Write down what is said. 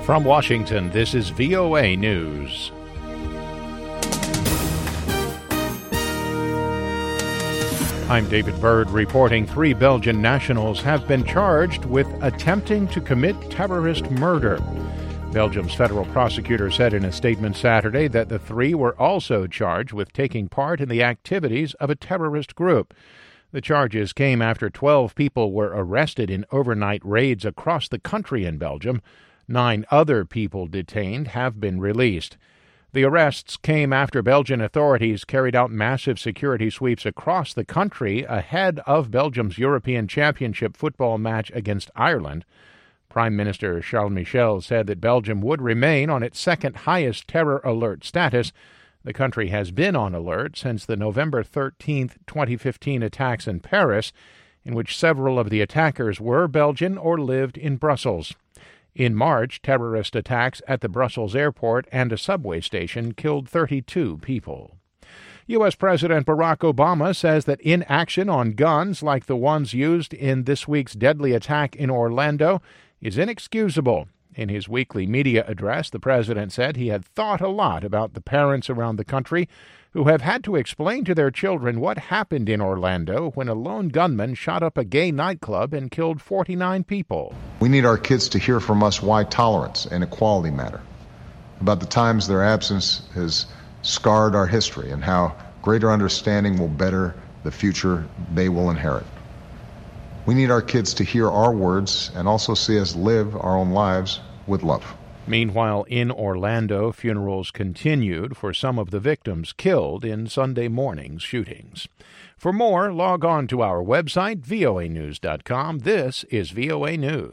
From Washington, this is VOA News. I'm David Byrd reporting 3 Belgian nationals have been charged with attempting to commit terrorist murder. Belgium's federal prosecutor said in a statement Saturday that the 3 were also charged with taking part in the activities of a terrorist group. The charges came after 12 people were arrested in overnight raids across the country in Belgium. 9 other people detained have been released. The arrests came after Belgian authorities carried out massive security sweeps across the country ahead of Belgium's European Championship football match against Ireland. Prime Minister Charles Michel said that Belgium would remain on its second highest terror alert status. The country has been on alert since the November 13, 2015 attacks in Paris, in which several of the attackers were Belgian or lived in Brussels. In March, terrorist attacks at the Brussels airport and a subway station killed 32 people. U.S. President Barack Obama says that inaction on guns like the ones used in this week's deadly attack in Orlando is inexcusable. In his weekly media address, the president said he had thought a lot about the parents around the country who have had to explain to their children what happened in Orlando when a lone gunman shot up a gay nightclub and killed 49 people. We need our kids to hear from us why tolerance and equality matter, about the times their absence has scarred our history and how greater understanding will better the future they will inherit. We need our kids to hear our words and also see us live our own lives with love. Meanwhile, in Orlando, funerals continued for some of the victims killed in Sunday morning's shootings. For more, log on to our website, voanews.com. This is VOA News.